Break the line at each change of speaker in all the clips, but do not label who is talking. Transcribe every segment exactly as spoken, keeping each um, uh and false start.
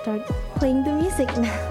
start playing the music now.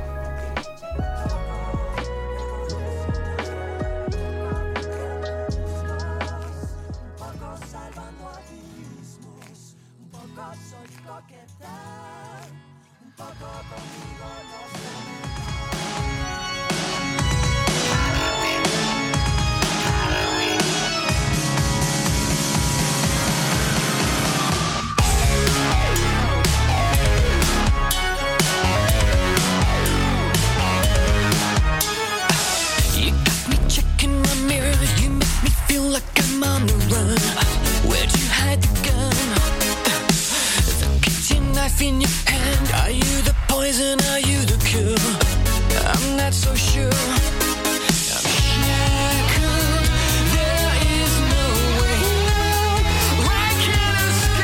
In your hand, are you the poison, are you the cure? I'm not so sure. I'm shackled, there is no way out. I can't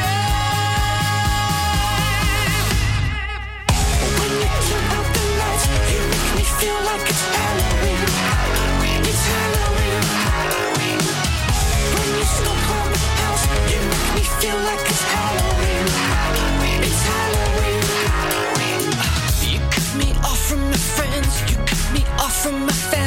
escape. When you turn out the lights, you make me feel like it's Halloween. It's Halloween. When you smoke on the house, you make me feel like it's Halloween. It's Halloween. You cut me off from my friends, you cut me off from my family.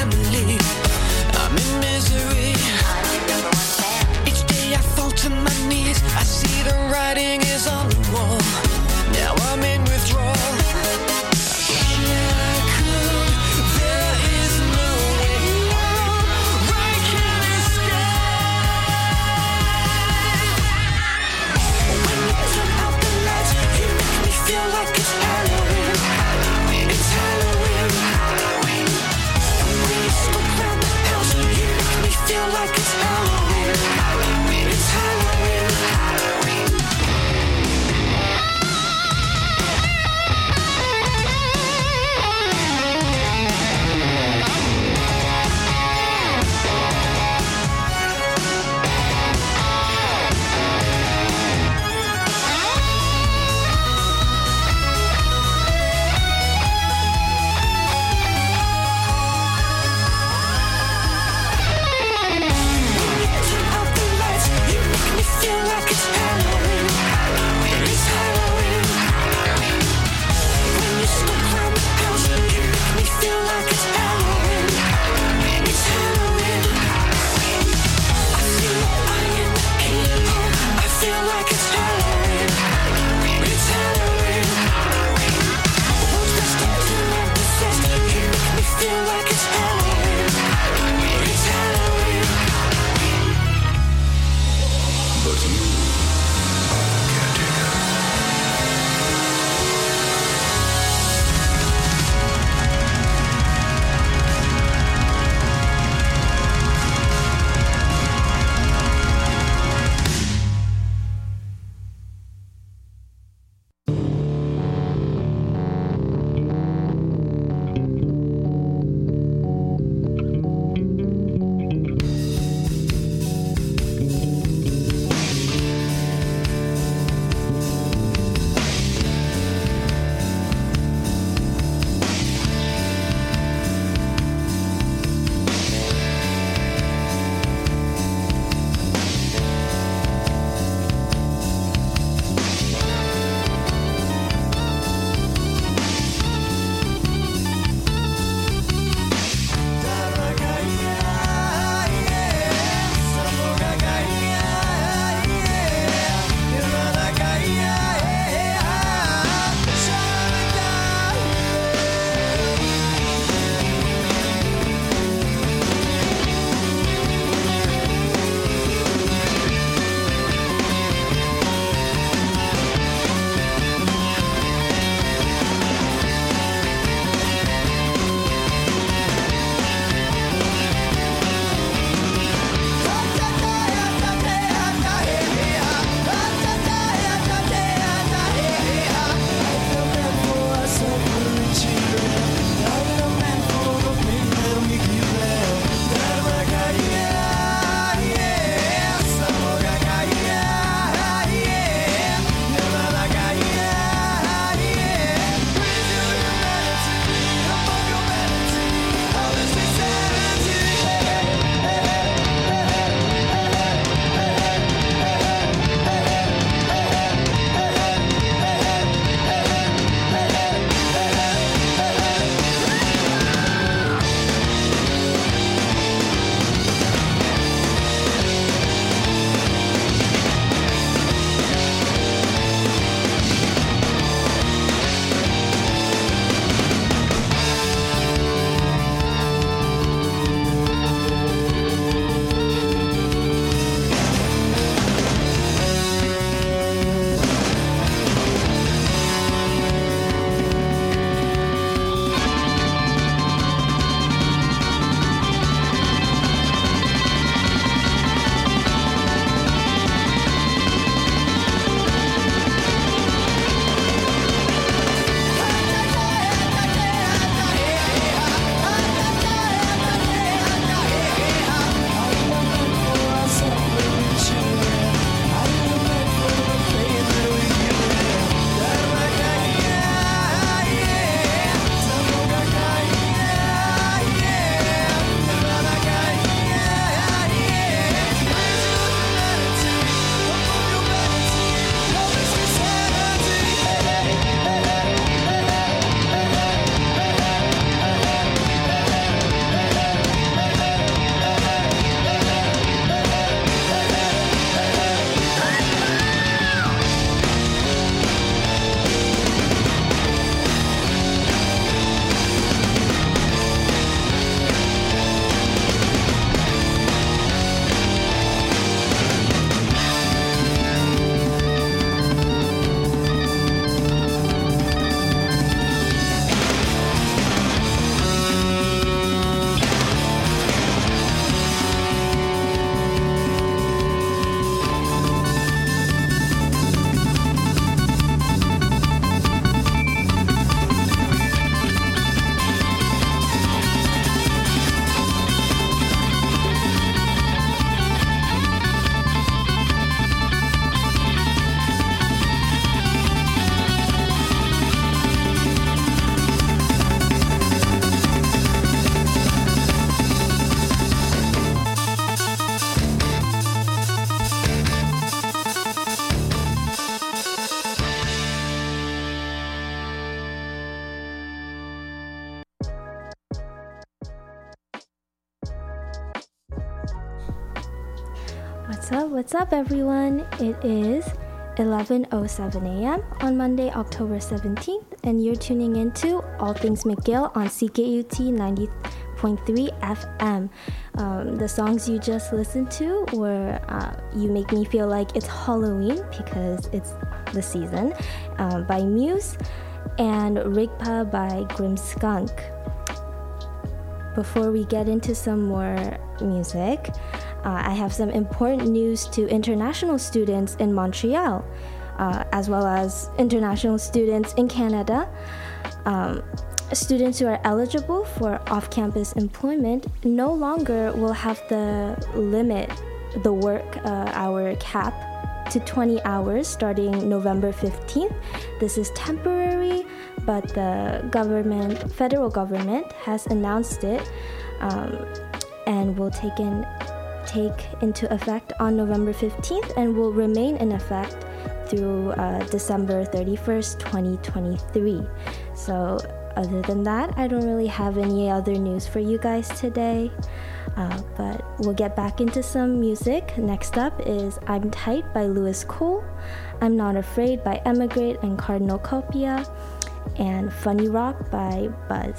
What's up, what's up everyone? It is eleven oh seven a.m. on Monday, October seventeenth, and you're tuning into All Things McGill on C K U T ninety point three F M. Um, the songs you just listened to were uh, You Make Me Feel Like It's Halloween because it's the season uh, by Muse and Rigpa by Grimskunk. Before we get into some more music, uh, I have some important news to international students in Montreal, uh, as well as international students in Canada. Um, students who are eligible for off-campus employment no longer will have the limit, the work uh, hour cap to twenty hours starting November fifteenth. This is temporary, but the government, federal government has announced it um, and will take in take into effect on November fifteenth and will remain in effect through uh, December thirty-first, twenty twenty-three. So other than that, I don't really have any other news for you guys today. Uh, but we'll get back into some music. Next up is I'm Tight by Lewis Cole, I'm Not Afraid by Emigrate and Cardinal Copia, and Funny Rock by Buzz.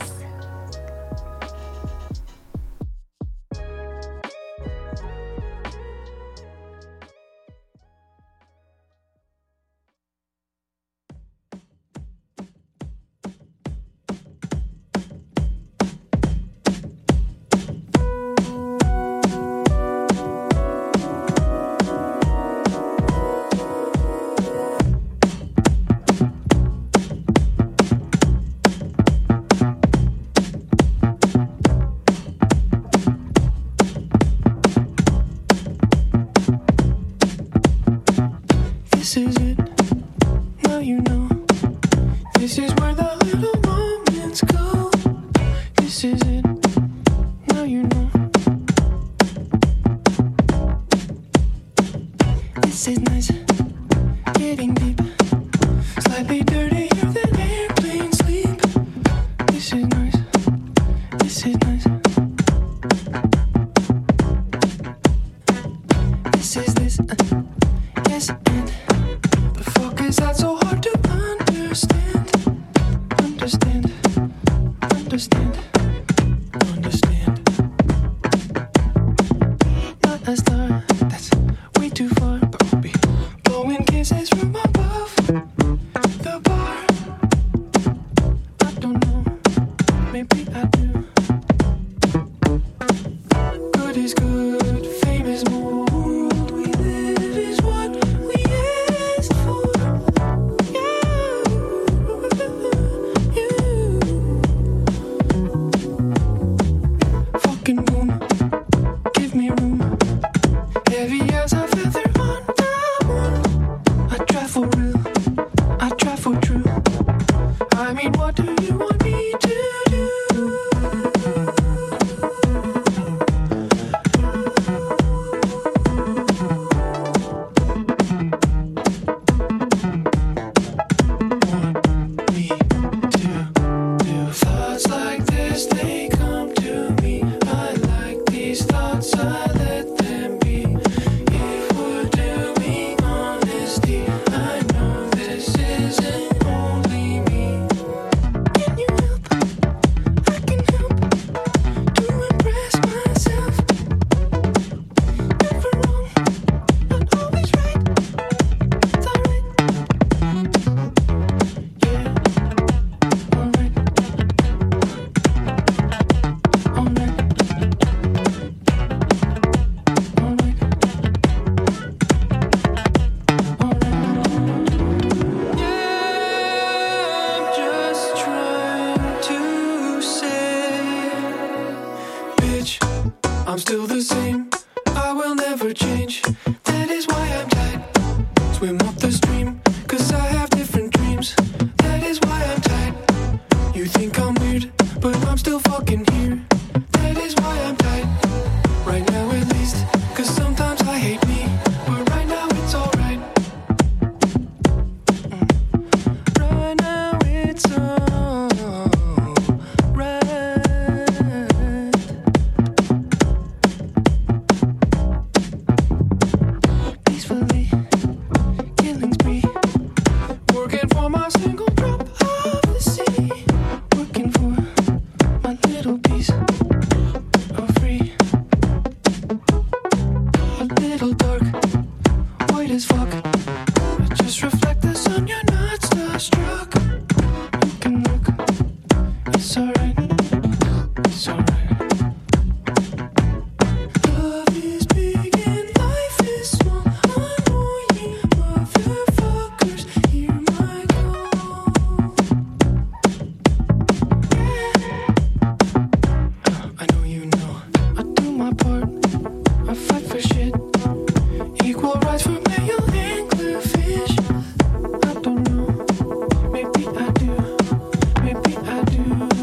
single drop of the sea, working for my little piece of free. A little dark, white as fuck. Just reflect the sun, you're not starstruck. You can look, it's alright, it's alright. Love is big and life is small. Annoying motherfuckers, hear my call. I know you know, I do my part, I fight for shit. Equal rights for male and clear fish. I don't know, maybe I do, maybe I do.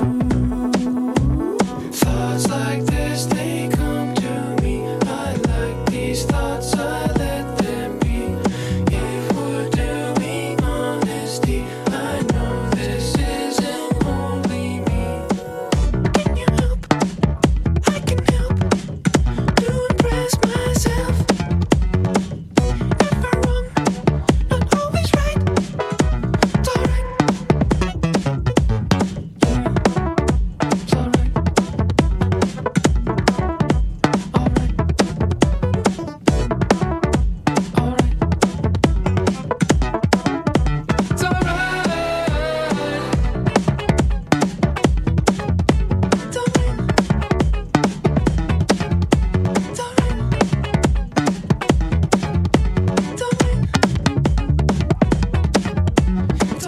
Thoughts like this, they come to me. I like these thoughts, I let them be. If we're doing honesty, I know this isn't only me. Can you help? I can help to impress myself. Never wrong, not always right. It's alright. Yeah, it's alright. Alright. Alright. It's alright. It's alright. It's alright. It's alright. It's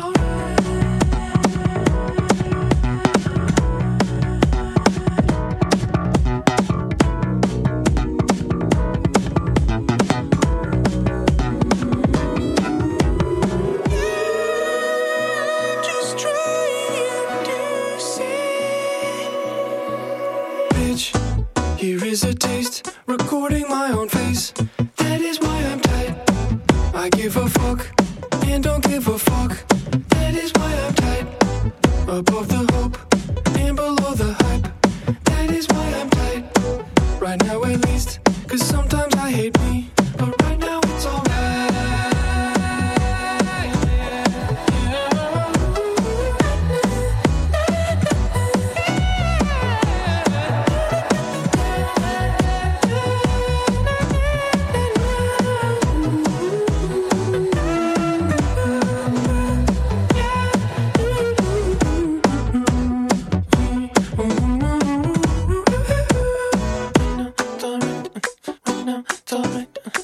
just trying to see. Bitch, here is a taste. Recording my own face. That is why I'm tight. I give a fuck and don't give a fuck. That is why I'm tight. Above the hope and below the hype. That is why I'm tight. Right now at least. Cause sometimes I hate me. But right now it's alright. It's alright.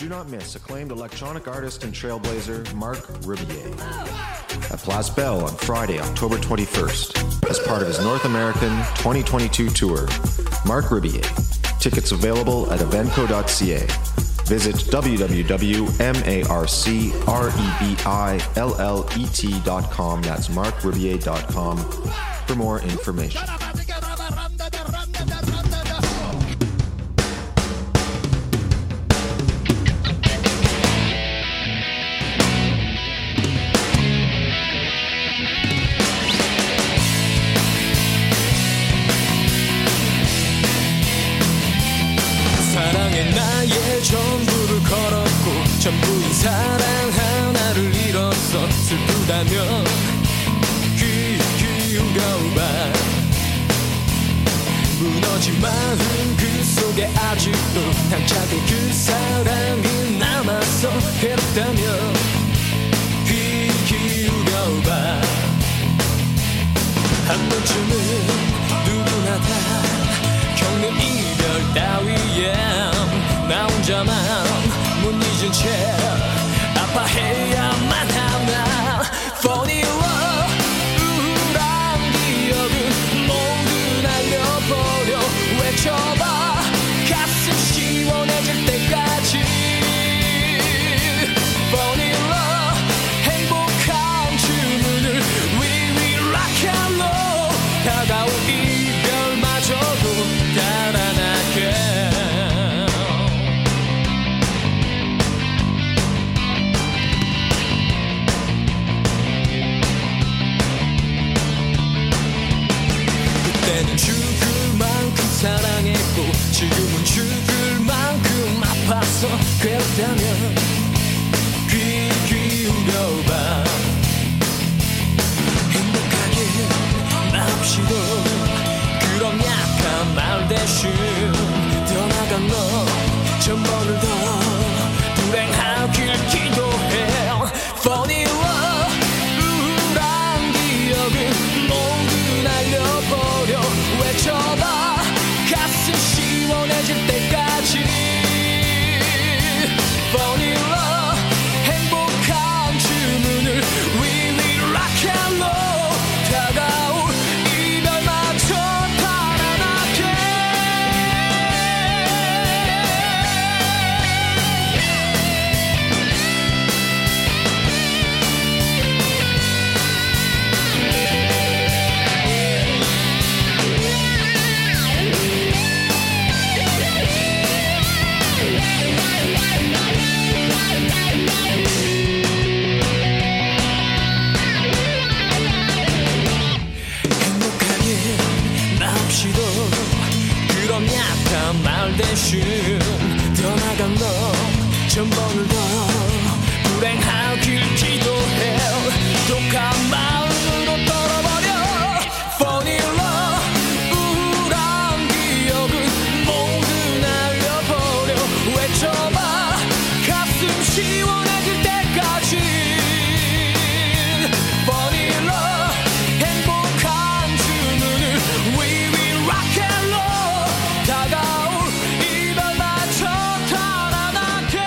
Do not miss acclaimed electronic artist and trailblazer Marc Rebillet at Place Belle on Friday, October twenty-first, as part of his North American twenty twenty-two tour. Marc Rebillet. Tickets available at evenco dot c a. Visit w w w dot marc rebillet dot com. That's marc rebillet dot com for more information.
사랑의 나의 전부를 걸었고 전부인 사랑 하나를 잃었어. 슬프다면 귀 기울여봐. 무너진 마음 그 속에 아직도 당차게 그 사랑이 남았어. 괴롭다면 귀 기울여봐. 한 번쯤은 누구나 다 겪는 이별 따위에 나 혼자만 못 잊은 채 아파해야만 하나. Fall in love. 우울한 기억은 모두 날려버려. 외쳐봐 가슴 시원해질 때까지. Fall in love. 행복한 주문을 We will rock and roll. 다가올 이별마저도 달아나게. 그때는 죽을 만큼 사랑했고 지금은 죽을 만큼 아파서 괴롭다면 귀 기울여봐. 행복하게 나 없이도 그런 약한 말 대신 떠나간 너 천 번을 더 불행하길 기도해. Fall in love. 우울한 기억은 모두 날려버려. 외쳐봐 가슴 시원해질 때까지. Fall in love. 행복한 주문을 We will rock and roll. 다가올 이별마저 달아나게. 행복하게 나 없이도 그런 약한 말 대신 떠나간 너 천 번을 더 불행하길 기도해. 독한 마음으로 떨어버려. Fall in love. 우울한 기억은 모두 날려버려. 외쳐봐 가슴 시원해질 때까지. Fall in love. 행복한 주문을 We will rock and roll. 다가올 이별마저 달아나게.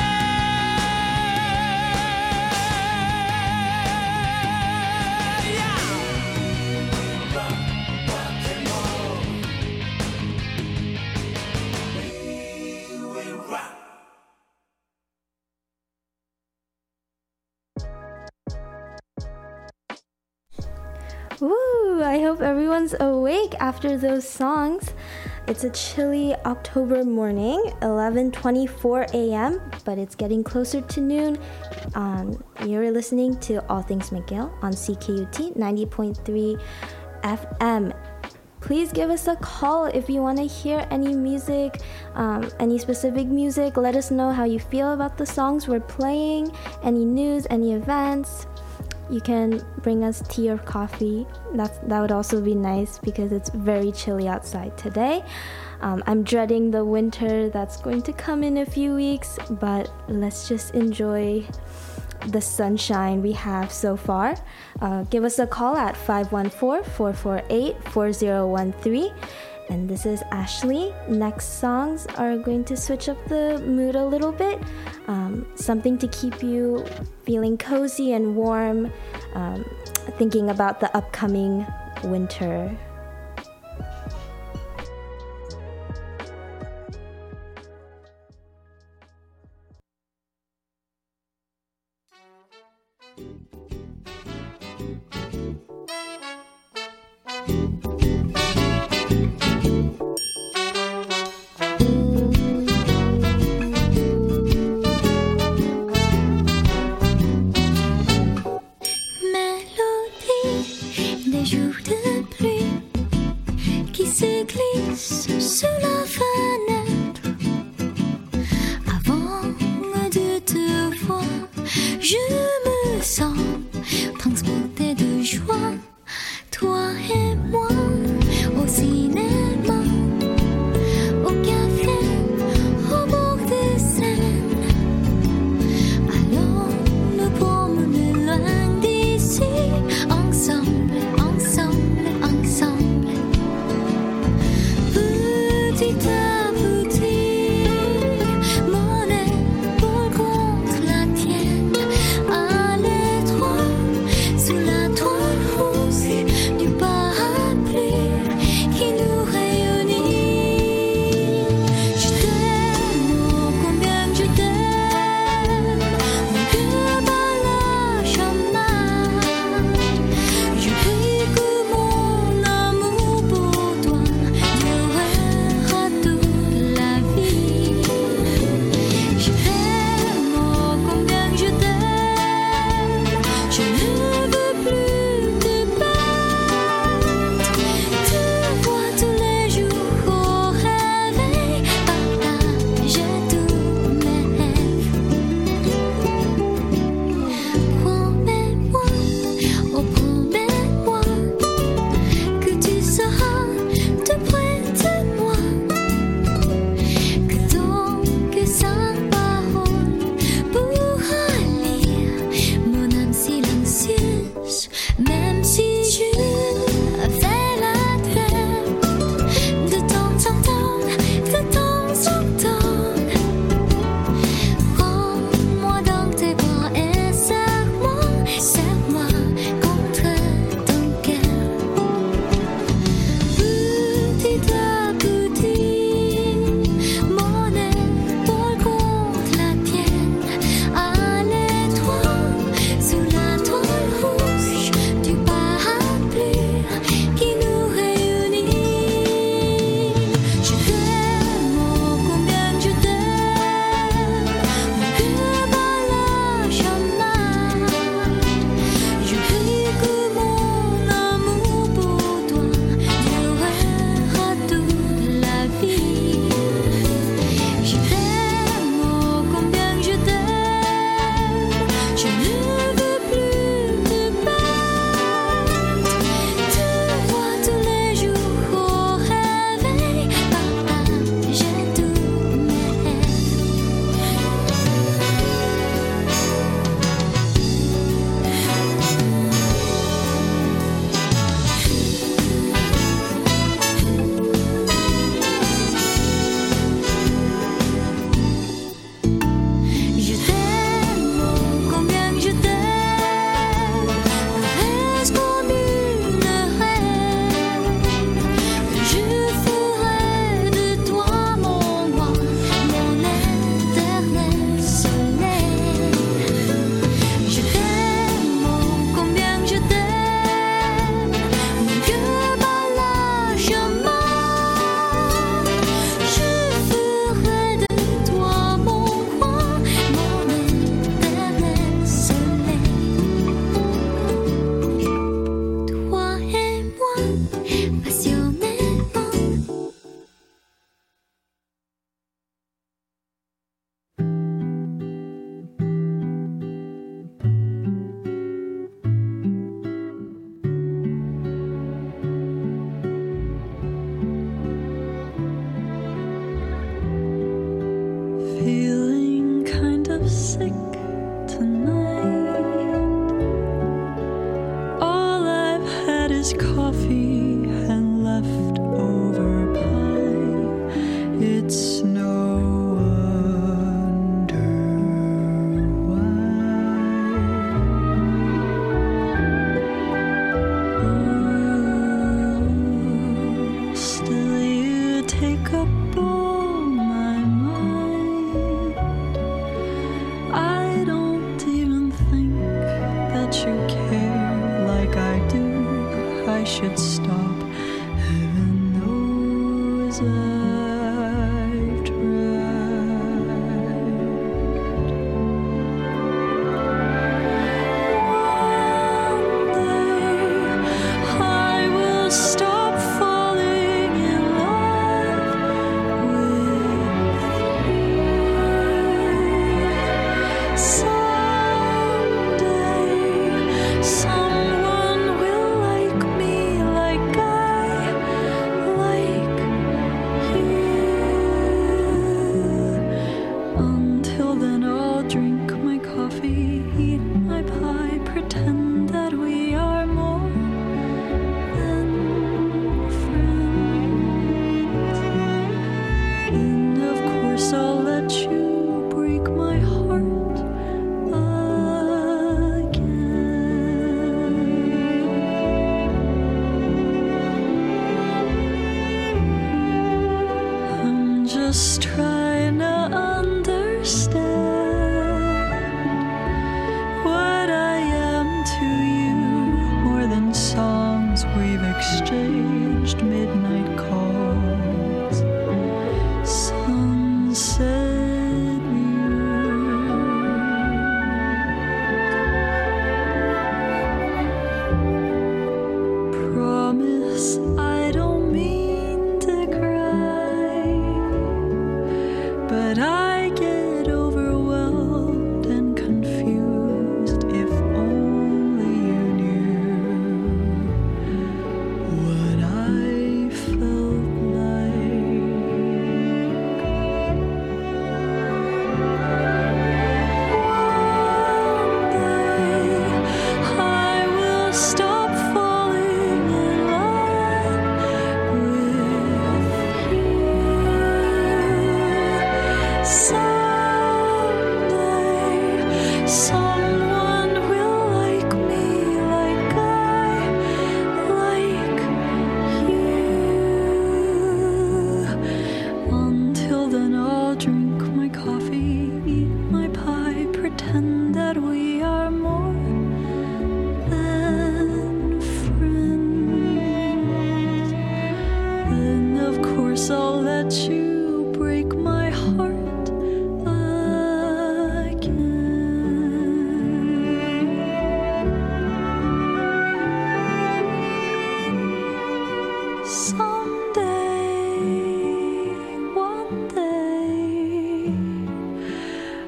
Woo! I hope everyone's awake after those songs. It's a chilly October morning, eleven twenty-four a.m., but it's getting closer to noon. Um, you're listening to All Things McGill on C K U T ninety point three F M. Please give us a call if you want to hear any music, um, any specific music. Let us know how you feel about the songs we're playing, any news, any events. You can bring us tea or coffee. That's, that would also be nice because it's very chilly outside today. Um, I'm dreading the winter that's going to come in a few weeks, but let's just enjoy the sunshine we have so far. Uh, give us a call at five one four, four four eight, four zero one three. And this is Ashley. Next songs are going to switch up the mood a little bit. Um, something to keep you feeling cozy and warm, um, thinking about the upcoming winter.
coffee and leftover pie.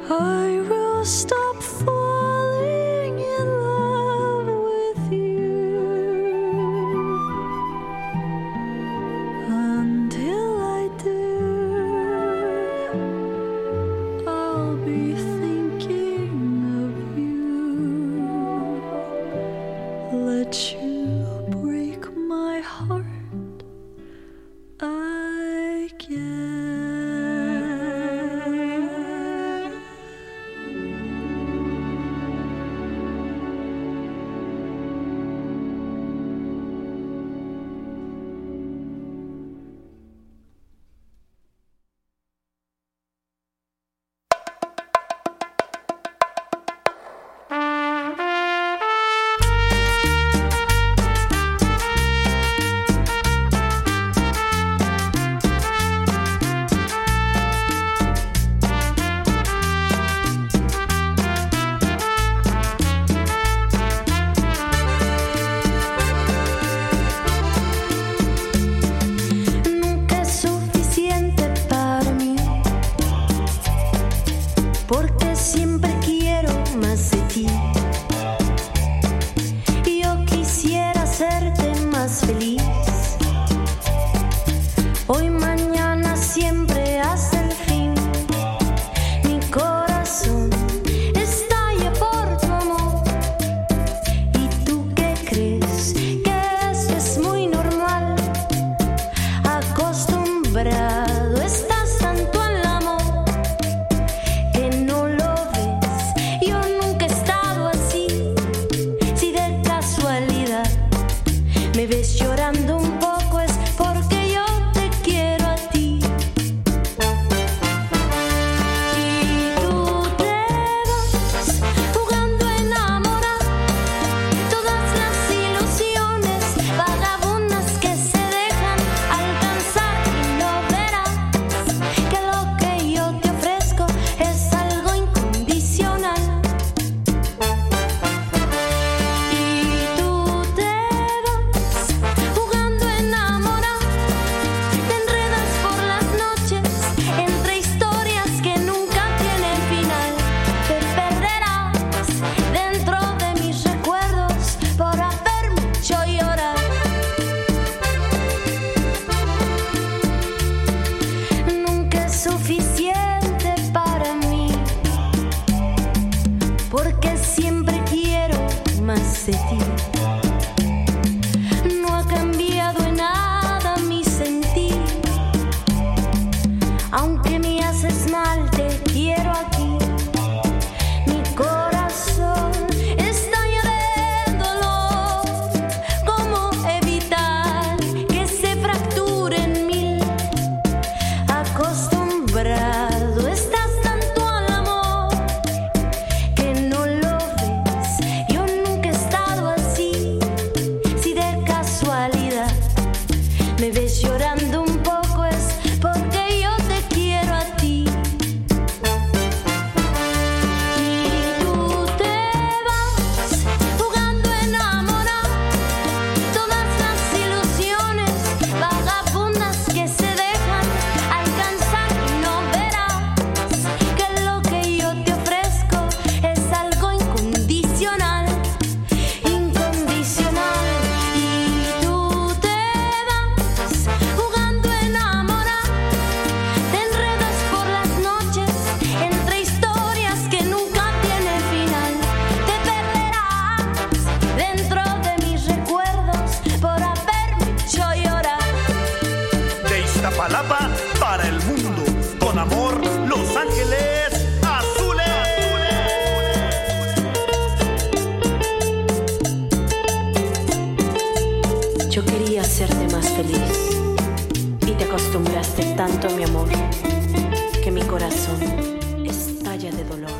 I will stop falling in love with you. Until I do, I'll be thinking of you. Let you break my heart again. Nunca es suficiente para mí, porque siempre quiero más de ti. Yo quisiera hacerte más feliz. Hoy, mañana, siempre hasta el fin. Mi corazón estalla por tu amor. ¿Y tú qué crees? Que eso es muy normal. Acostumbrado estás tanto al amor que no lo ves. Yo nunca he estado así. Si de casualidad me ves llorando un poco, es porque yo te quiero a ti. Y tú te vas jugando a enamorar. Todas las ilusiones vagabundas que se dejan alcanzar, y no verás que lo que yo te ofrezco es algo incondicional. Y tú te vas jugando a enamorar. Te enredas por las noches entre historias que nunca tienen final. Te perderás dentro de mis recuerdos por haberme hecho llorar. Nunca es suficiente para mí, porque siempre quiero más de ti. No ha cambiado en nada mi sentir. Aunque me haces mal, te quiero aquí. Mi corazón estalla de dolor. ¿Cómo evitar que se fracture en mil? Acostumbrado estás tanto al amor que no lo ves. Yo nunca he estado así. Si de casualidad me ves llorando un poco, es porque yo te quiero a ti. Y tú te vas jugando a enamorar. Todas las ilusiones vagabundas que se dejan alcanzar, y no verás que lo que yo te ofrezco es algo incondicional. Incondicional. Y tú te vas jugando a enamorar. Te enredas por las noches entre historias que nunca tienen final. Te perderás dentro de mis recuerdos por haberme hecho llorar.
De Iztapalapa para el mundo, con amor, Los Ángeles Azules.
Yo quería hacerte más feliz y te acostumbraste tanto a mi amor que mi corazón estalla de dolor.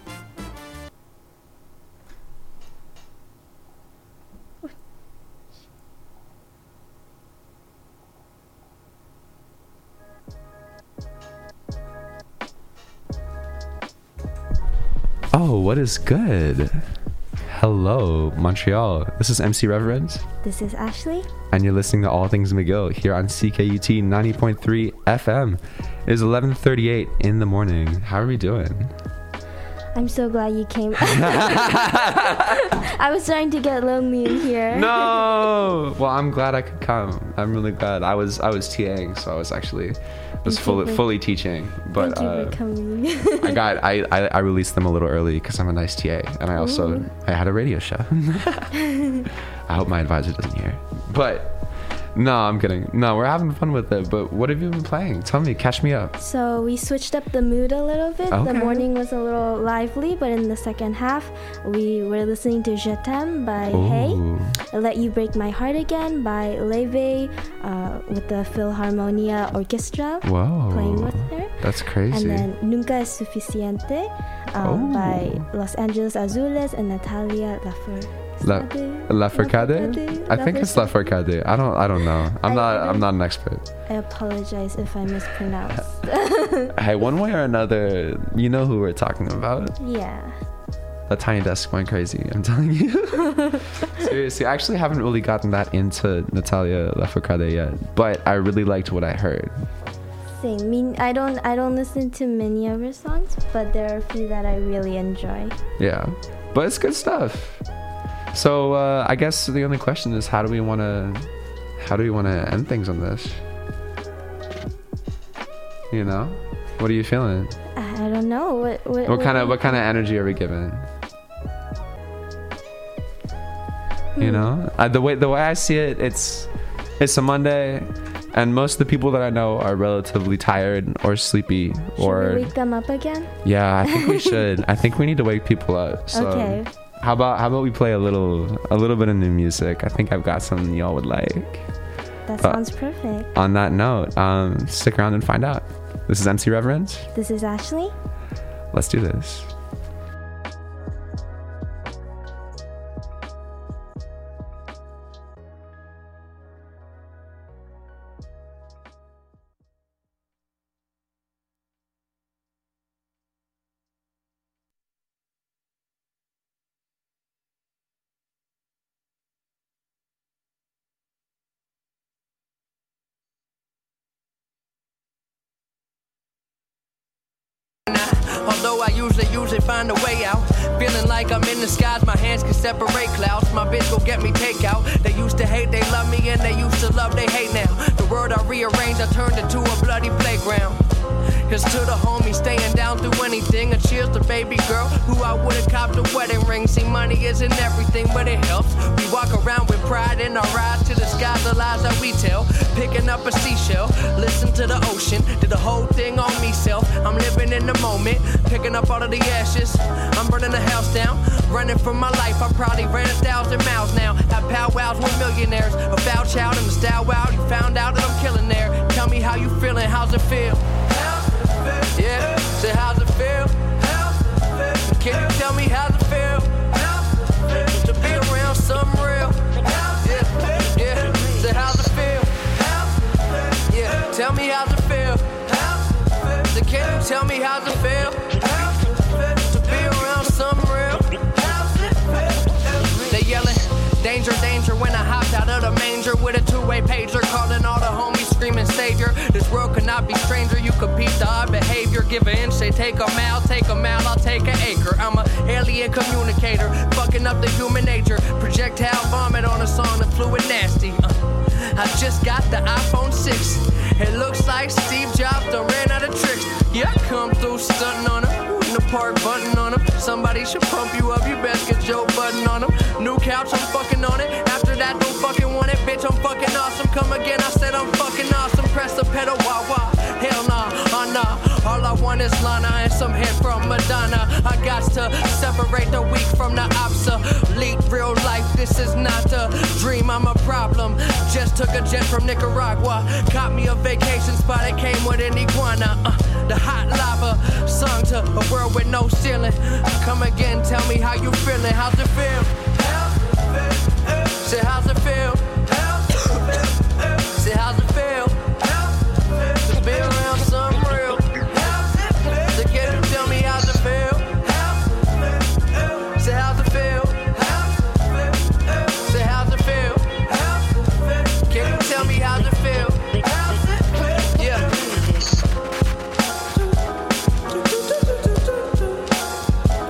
Oh, what is good? Hello, Montreal. This is M C Reverend.
This is Ashley.
And you're listening to All Things McGill here on C K U T ninety point three F M. It is eleven thirty-eight in the morning. How are we doing?
I'm so glad you came. I was starting to get lonely in here.
No. Well, I'm glad I could come. I'm really glad. I was I was TAing, so I was actually was
Thank you
fully
for-
fully teaching. But
Thank you
uh,
for coming.
I got I, I I released them a little early because I'm a nice T A, and I also
Ooh.
I had a radio show. I hope my advisor doesn't hear. But no, I'm kidding. No, we're having fun with it. But what have you been playing? Tell me, catch me up.
So we switched up the mood a little bit.
Okay.
The morning was a little lively, but in the second half, we were listening to Je t'aime by Hey,
Ooh.
Let You Break My Heart Again by Leve, uh, with the Philharmonia Orchestra
Whoa.
playing with her.
That's crazy.
And then Nunca es Suficiente um,
Oh.
by Los Angeles Azules and Natalia Lafourcade.
La, Lafourcade? I think it's Lafourcade. I don't. I don't know. I'm
I-
not.
I
I'm
don't-
not an expert.
I apologize if I mispronounced.
Hey, one way or another, you know who we're talking about.
Yeah.
The Tiny Desk went crazy. I'm telling you. Seriously, I actually haven't really gotten that into Natalia Lafourcade yet, but I really liked what I heard.
Same. Mean I don't I don't listen to many of her songs, but there are a few that I really enjoy.
Yeah, but it's good stuff. So uh, I guess the only question is, how do we want to, how do we want to end things on this? You know, what are you feeling?
I, I don't know what what,
What kind of what kind of energy are we giving? You know, uh, the way the way I see it, it's it's a Monday, and most of the people that I know are relatively tired or sleepy.
Should
or
we wake them up again?
yeah, I think we should. I think we need to wake people up. So
Okay.
how about how about we play a little a little bit of new music? I think I've got something y'all would like.
That
Uh,
sounds perfect.
On that note, um, stick around and find out. This is M C Reverence.
This is Ashley.
Let's do this.
Although I usually, usually find a way out. Feeling like I'm in the skies, my hands can separate clouds. My bitch go get me takeout. They used to hate, they love me, and they used to love, they hate now. The word I rearranged, I turned into a bloody playground. Here's to the homies staying down through anything. And cheers to baby girl who I would've copped a wedding ring. See, money isn't everything, but it helps. We walk around with pride in our eyes to the skies, the lies that we tell. Picking up a seashell, listen to the ocean. Did the whole thing on me self. I'm living in the moment, picking up all of the ashes. I'm burning the house down, running for my life. I probably ran a thousand miles now. Have powwows with millionaires. A foul child in the style wow. You found out that I'm killing there. Tell me how you feeling, how's it feel? Yeah, say how's it feel? Can you tell me how's it feel? To be around something real. Yeah, yeah, say how's it feel? Yeah, tell me how's it feel? So can you tell me how's it feel? To be around something real. They yelling, danger, danger, when I hopped out of the manger with a two-way pager, calling all the homies, screaming savior. This world could not be stranger, you could beat the odd behavior. Give an inch, say take a mile, take a mile, I'll take an acre. I'm a alien communicator, fucking up the human nature. Projectile vomit on a song that fluid nasty. Uh, I just got the iPhone six. It looks like Steve Jobs done ran out of tricks. Yeah, I come through stunting on him. In the park button on him. Somebody should pump you up, you best get Joe Budden on him. New couch, I'm fucking on it. After that, don't fucking want it, bitch, I'm fucking awesome. Come again, I said I'm fucking awesome. Press the pedal, wah wah. Hell nah, oh nah. All I want is Lana and some hit from Madonna. I got to separate the weak from the obsolete. Real life, this is not a dream, I'm a problem. Just took a jet from Nicaragua. Caught me a vacation spot, it came with an iguana. Uh, the hot lava, sung to a world with no ceiling. Come again, tell me how you feeling, how's it feel? Say how's it feel? Say how's it feel? To be around something real. So can you tell me how's it feel? Say how's it feel? Say how's it feel? Can you tell me how's it feel? Yeah.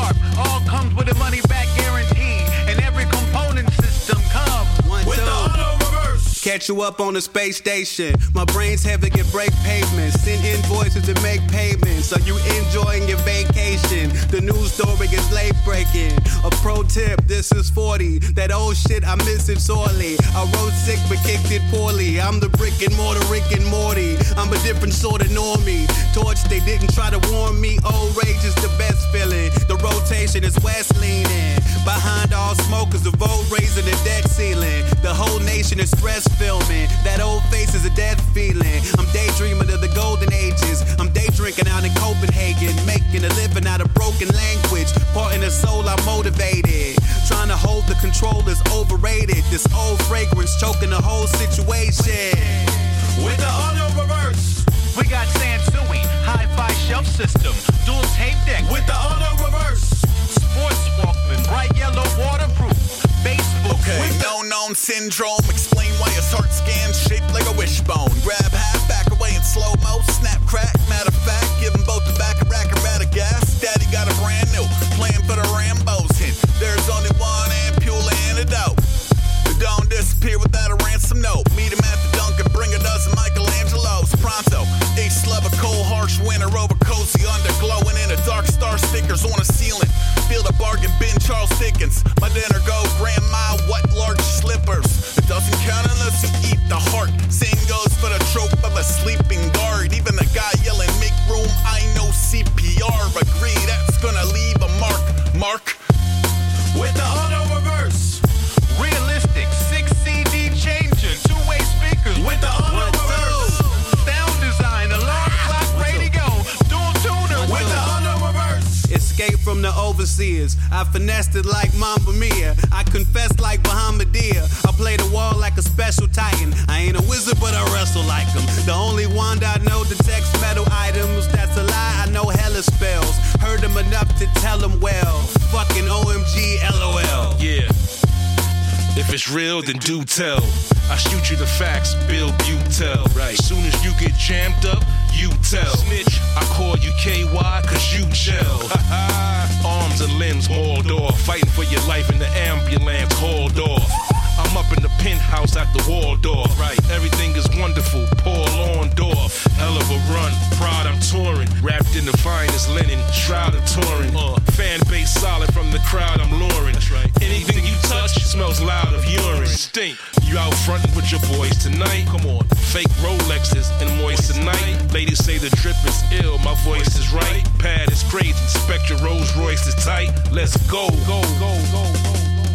sharp. All comes with a money back guarantee. And every component system comes with the auto reverse.
Catch you up on the space station. My brain's heavy, can break pavements. Send invoices to make payments. Are you enjoying your vacation? The news story is late breaking. A pro tip, this is forty. That old shit, I miss it sorely. I wrote sick but kicked it poorly. I'm the brick and mortar Rick and Morty. I'm a different sort of normie. Torch, they didn't try to warn me. Old rage is the best feeling. The rotation is west leaning. Behind all smokers, the vote raising the debt ceiling. The whole nation is stress filming. That old face is a death feeling. I'm daydreaming of the golden ages. I'm day drinking out in Copenhagen. Making a living out of broken language. Part in the soul, I'm motivated. Trying to hold the control is overrated. This old fragrance choking the whole situation.
With the auto reverse, we got Sansui, hi-fi shelf system, dual tape deck. With the auto reverse, sports Walkman, bright yellow waterproof, Facebook.
Okay, no-known syndrome. Explain why his heart scan's shaped like a wishbone. Grab half, back away in slow-mo, snap, crack. Matter of fact, give them both the back of rack and rat of gas. Daddy got a brand new plan for the Rambos hit. There's only one ampule antidote. Don't disappear without a ransom note. Meet him at the Dunkin', bring a dozen Michelangelos. Pronto, each slab a cold, harsh winter over cozy underglow. And in the dark star stickers on the ceiling. Feel the bargain bin, Charles Dickens. My dinner go, grandma, what large slippers. It doesn't count unless you eat the heart. Same goes for the trope of a sleeping guard. Even the guy yelling, make room, I know C P R. Agree, that's gonna leave a mark. Mark.
With the auto reverse. Realistic, six C D changer, two-way speakers with the auto reverse. Sound design, alarm clock, radio, dual tuner with the auto reverse.
Escape from the overseers. I finessed it like Mamma Mia. I confess like Bahamadia. I play the wall like a special titan. I ain't a wizard, but I wrestle like him. The only wand I know detects metal items. That's a lie, I know hella spells. Heard them enough to tell them well. Fucking O M G, LOL.
Yeah. If it's real, then do tell. I shoot you the facts, Bill Butel. Right. Soon as you get jammed up, you tell. Snitch, I call you K Y, cause you gel. Arms and limbs mauled off. Fighting for your life in the ambulance hauled off. I'm up in the penthouse at the Waldorf. Right. Everything is wonderful, Paul Orndorff. Hell of a run, proud I'm touring. Wrapped in the finest linen, shroud of touring. Uh, fan base solid from the crowd I'm luring. That's right. Anything you touch smells loud of urine. Stink. You out frontin' with your boys tonight. Come on. Fake Rolexes and moissanite. Ladies say the drip is ill, my voice is right. Pad is crazy, Spectre Rolls Royce is tight. Let's go, go, go, go, go.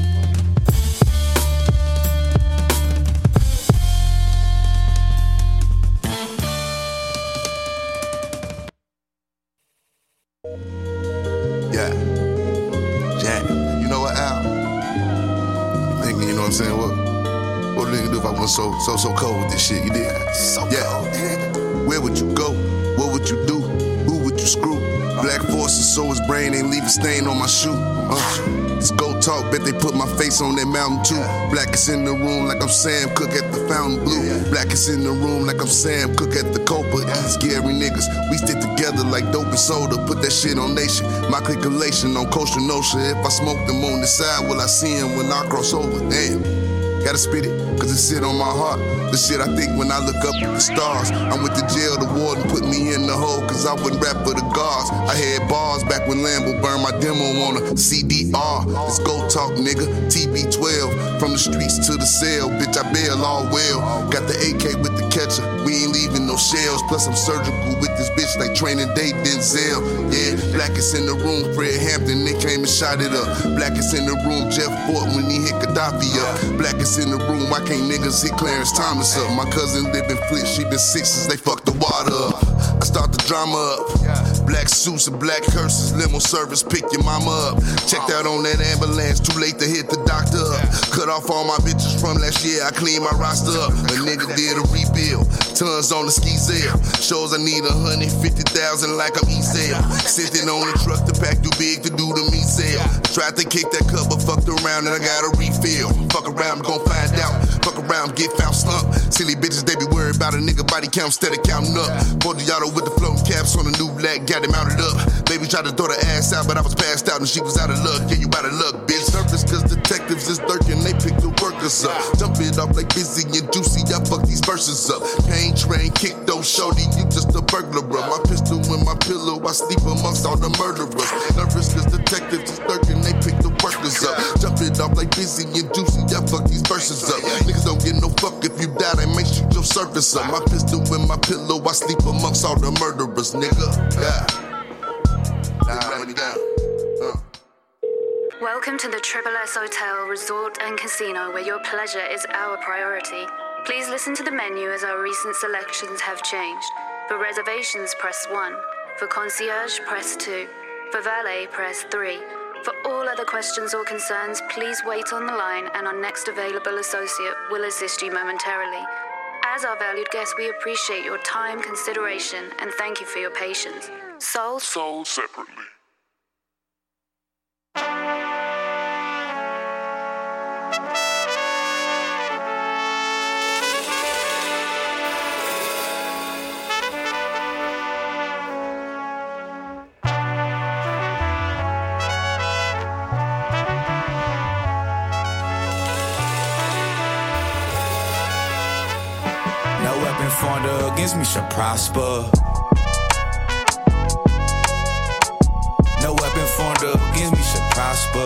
Yeah. Jack. You know what, Al? Thinking, you know what I'm saying? What what would a nigga do if I was so so so cold with this shit? You did? So yeah. cold, nigga. Where would you go? What would you do? Who would you screw? Black forces, so his brain ain't leave a stain on my shoe. Uh. It's go talk, bet they put my face on that mountain too. Black is in the room like I'm Sam Cooke at the Fountain Blue. Black is in the room like I'm Sam Cooke at the Copa. Scary niggas, we stick together like dope and soda. Put that shit on nation, my calculation on Costa Nostra. If I smoke them on the side, will I see him when I cross over? Damn. Gotta spit it, cause it sit on my heart. The shit I think when I look up at the stars. I'm with the jail, the warden put me in the hole, cause I wouldn't rap for the guards. I had bars back when Lambo burned my demo on a C D R. It's go talk, nigga, T B twelve. From the streets to the cell, bitch, I bail all well. Got the A K with the catcher, we ain't leaving no shells. Plus I'm surgical with this bitch like Training Day Denzel. Yeah, Black is in the room, Fred Hampton, they came and shot it up. Black is in the room, Jeff Fort when he hit Gaddafi up. Black is in the room, why can't niggas hit Clarence Thomas up? My cousin live in Flint, she been sick since they fucked the water up. I start the drama up. Black suits and black curses, limo service, pick your mama up. Checked out on that ambulance, too late to hit the doctor up. Cut off all my bitches from last year, I cleaned my roster up. A nigga did a rebuild, tons on the ski sale. Shows I need a hundred fifty thousand like I'm E-sale. Sitting on the truck, the pack too big to do the meat sale. Tried to kick that cup, but fucked around and I got a refill. Fuck around, I'm gon' find out. Fuck around, get found slumped. Silly bitches, they be worried worry about a nigga body count instead of counting up. Bordeaux with the floating caps on a new black, got it mounted up. Baby tried to throw the ass out, but I was passed out and she was out of luck. Yeah, you out of luck, bitch. Surface cause detectives is lurking, they pick the workers up. Jump it off like Busy and Juicy, I fuck these verses up. Pain train, kick those shorty, you just a burglar. My pistol in my pillow, I sleep amongst all the murderers. Nervous cause detectives is lurking, they pick the workers up. Jump it off like Busy and Juicy, I fuck these verses up. Niggas don't get no fuck if you die, they make shoot your service up. My pistol in my pillow, I sleep amongst all the murderers, nigga. Yeah. Nah, let me down. Uh.
Welcome to the Triple S Hotel Resort and Casino, where your pleasure is our priority. Please listen to the menu as our recent selections have changed. For reservations, press one. For concierge, press two. For valet, press three. For all other questions or concerns, please wait on the line and our next available associate will assist you momentarily. As our valued guests, we appreciate your time, consideration, and thank you for your patience. Sold?
Sold separately.
Formed against me shall prosper. No weapon formed against me shall prosper.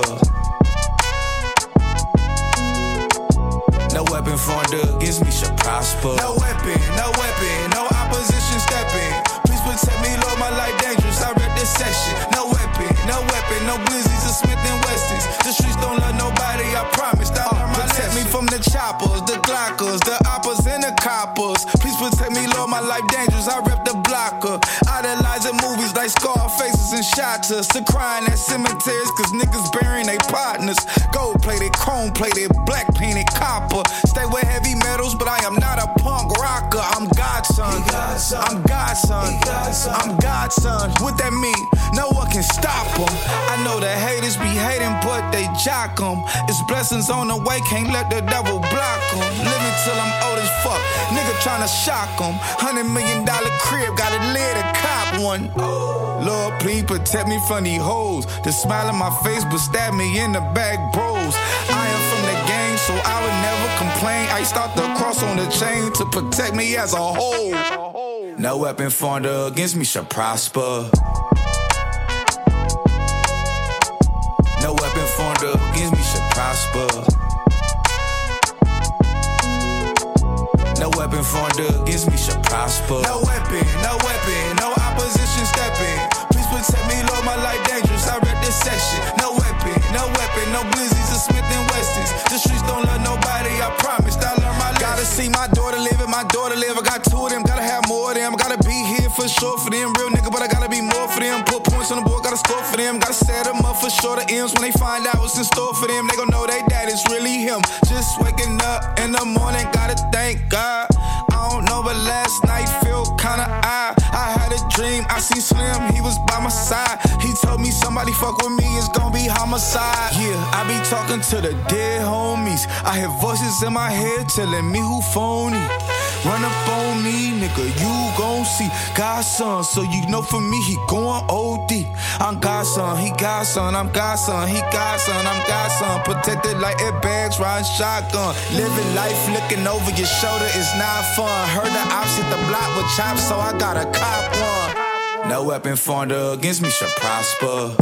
No weapon formed against me shall prosper. No weapon, no weapon, no opposition stepping. Please protect me, Lord, my life dangerous. I read this section. No weapon, no weapon, no glizzies or Smith and Wessons. The streets don't love nobody, I promise. I learned my protect lesson. Me from the choppers, the glockers, the oppers and the coppers. Please protect me, Lord, my life dangerous. I rep the blocker. Idolizing movies like Scarfaces and Shotters. To crying at cemeteries cause niggas burying they partners. Gold plated, chrome plated, black painted copper. Stay with heavy metals, but I am not a punk rocker. I'm Godson. I'm Godson. I'm Godson. What that mean? No one can stop them. I know the haters be hating, but they jock them. It's blessings on the way, can't let the devil block them. Living till I'm old as fuck. Nigga tryna shock them. Hundred million dollar crib, got a lid a cop one. Lord, please protect me from these hoes. The smile on my face, but stab me in the back, bros. I am from the gang, so I would never complain. I start the cross on the chain to protect me as a whole. No weapon formed against me shall prosper. No weapon formed against me shall prosper. No weapon formed against me shall prosper. No weapon, no weapon, no opposition stepping. Please protect me, Lord, my life dangerous. I read this section. No weapon, no weapon, no glizzies or Smith and Wessons. The streets don't love nobody, I promise. I learned my lesson. Gotta see my daughter live and my daughter live. I got two of them, gotta have more of them. Gotta be here for sure for them. Real nigga, but I gotta be more for them. Put points on the board, gotta score for them. Gotta set them up for sure. The M's when they find out what's in store for them, they gon' know they dad is really him. Just waking up in the morning, gotta thank God. I don't know, but last night felt kinda odd. I had a dream, I seen Slim, he was by my side. He told me somebody fuck with me, it's gon' be homicide. Yeah, I be talking to the dead homies. I hear voices in my head telling me who phony. Run up on me, nigga, you gon' see God's son, so you know for me he going O D. I'm God's son, he God's son, I'm God's son, he God's son, I'm God's son. Protected like airbags, riding shotgun. Living life looking over your shoulder is not fun. Heard the ops hit the block with chops, so I got a cop one. No weapon formed against me shall prosper.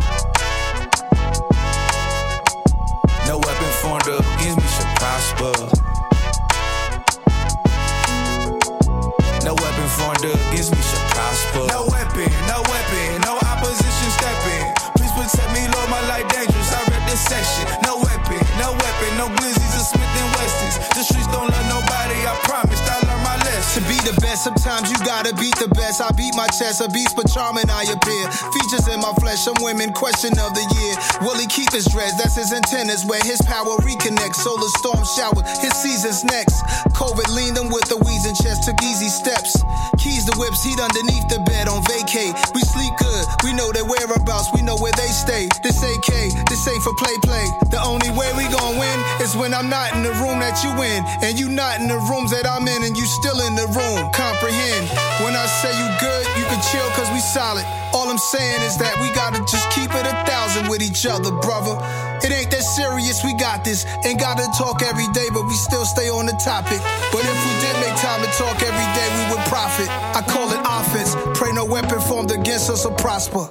No weapon formed against me shall prosper. No weapon formed against me shall prosper. No weapon, no weapon, no opposition stepping. Please protect me, Lord, my life dangerous. I read this section. No weapon, no weapon, no glizzies or Smith and Wessons. The streets don't love nobody, I promised. I learned my lesson. To be the best, sometimes you gotta beat the best. I beat my chest, a beast but charming I appear. Features in my flesh, some women question of the year. Will he keep his dreads? That's his antennas where his power reconnects. Solar storm shower, his season's next. COVID leaned him with the wheezing chest, took easy steps. Keys to whips, heat underneath the bed on vacay. We sleep good, we know their whereabouts, we know where they stay. This A K, this ain't for play play. The only way we gon' win is when I'm not in the room that you in, and you not in the rooms that I'm in, and you still in the room. Comprehend. When I say you good, you can chill cause we solid. All I'm saying is that we gotta just keep it a thousand with each other, brother. It ain't that serious, we got this. Ain't gotta talk every day, but we still stay on the topic. But if we did make time to talk every day, we would profit. I call it offense. Pray no weapon formed against us will prosper.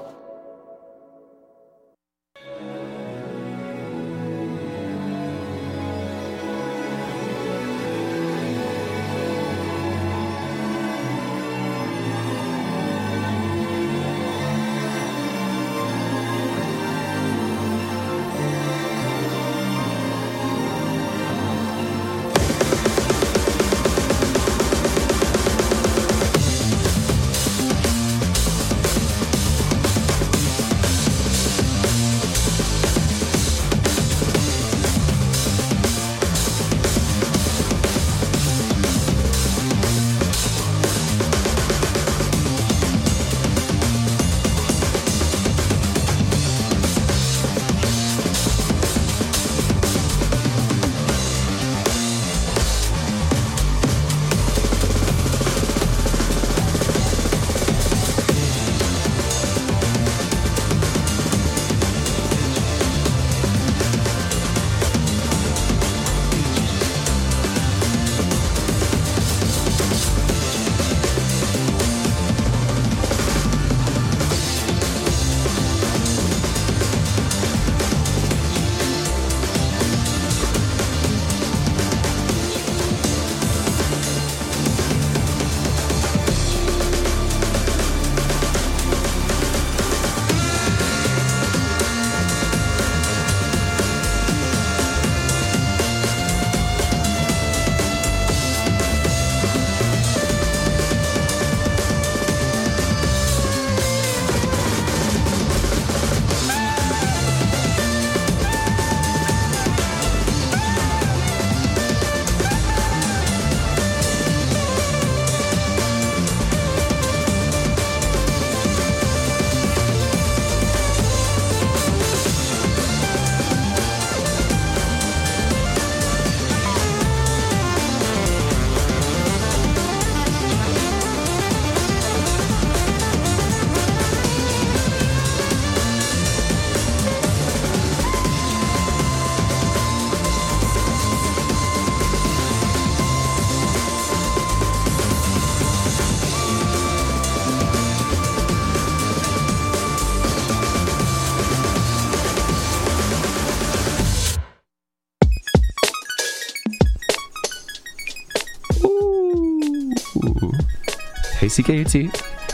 Hey C K U T.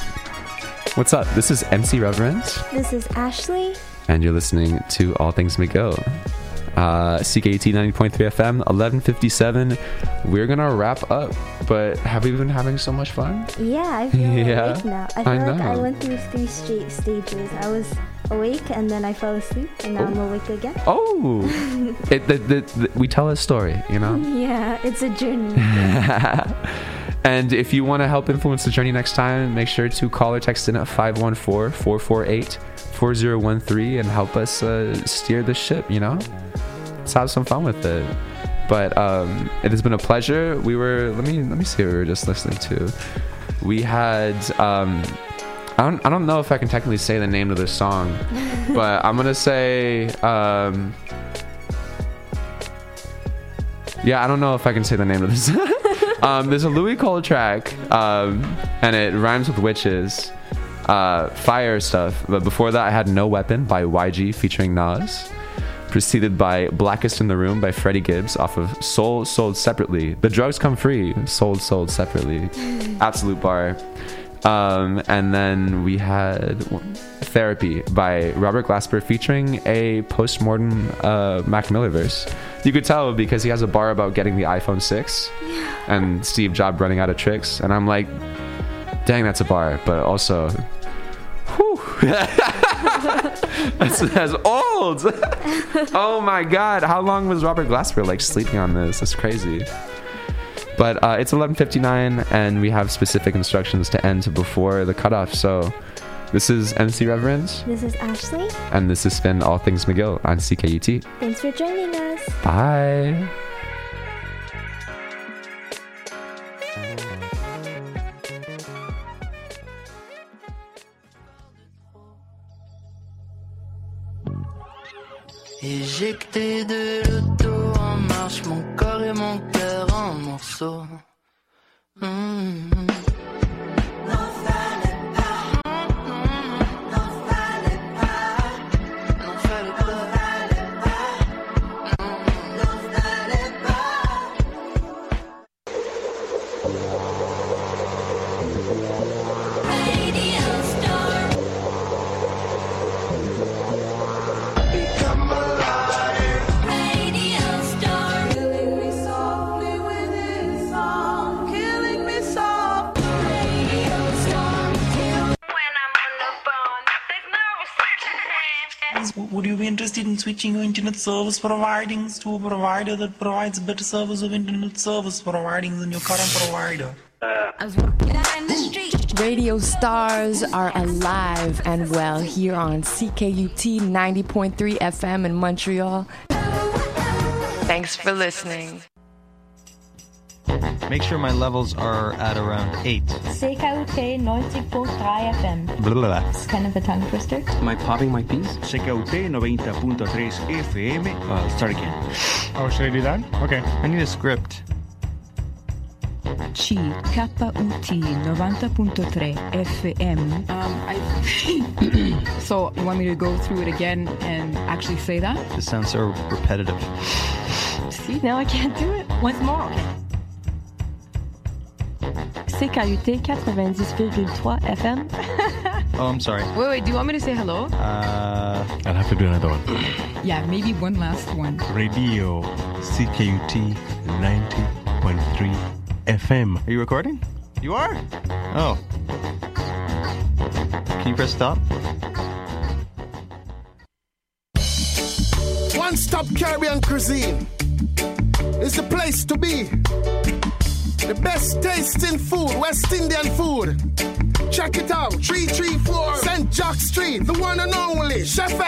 What's up? This is M C Reverence.
This is Ashley.
And you're listening to All Things May Go. Uh, C K U T ninety point three F M, eleven fifty-seven. We're going to wrap up, but have we been having so much fun?
Yeah, I feel
Yeah,
awake now. I feel
I
like I
know.
went through three straight stages. I was awake and then I fell asleep and now I'm awake again.
Oh! it, the, the, the, we tell a story, you know?
Yeah, it's a journey.
And if you want to help influence the journey next time, make sure to call or text in at five one four, four four eight, four zero one three and help us uh, steer the ship, you know? Let's have some fun with it. But um, it has been a pleasure. We were, let me let me see what we were just listening to. We had, um, I don't, I don't know if I can technically say the name of the song, but I'm going to say, um, yeah, I don't know if I can say the name of this. Um, there's a Louis Cole track, um, and it rhymes with witches, uh, fire stuff. But before that, I had No Weapon by Y G featuring Nas, preceded by Blackest in the Room by Freddie Gibbs off of Soul Sold Separately. The Drugs Come Free, Sold Sold Separately. Absolute bar. Um, and then we had Therapy by Robert Glasper featuring a postmortem uh, Mac Miller verse. You could tell because he has a bar about getting the iPhone six and Steve Jobs running out of tricks. And I'm like, dang, that's a bar. But also, whew. that's, that's old. Oh my God. How long was Robert Glasper like sleeping on this? That's crazy. But uh, it's eleven fifty-nine and we have specific instructions to end before the cutoff. So this is M C Reverence.
This is Ashley.
And this has Spin All Things McGill on C K U T.
Thanks for joining us.
Bye.
Éjecté de l'auto en marche, mon corps et mon cœur en morceaux. Mmh.
Would you be interested in switching your internet service providings to a provider that provides better service of internet service providings than your current provider?
Radio stars are alive and well here on C K U T ninety point three F M in Montreal. Thanks for listening.
Make sure my levels are at around eight.
C K U T ninety point three F M.
Blah, blah, blah.
It's kind of a tongue twister.
Am I popping my piece?
C K U T ninety point three F M.
Uh, start again.
Oh, should I do that? Okay.
I need a script.
C K U T ninety point three F M.
Um, I so you want me to go through it again and actually say that?
This sounds so repetitive.
See, now I can't do it. Once more, okay.
C K U T ninety point three F M.
Oh, I'm sorry.
Wait, wait, do you want me to say hello?
Uh,
I'll have to do another one.
Yeah, maybe one last one.
Radio C K U T ninety point three F M.
Are you recording? You are? Oh. Can you press stop?
One Stop Caribbean Cuisine is the place to be. The best tasting food, West Indian food. Check it out, three three four Saint Jack Street, the one and only Chef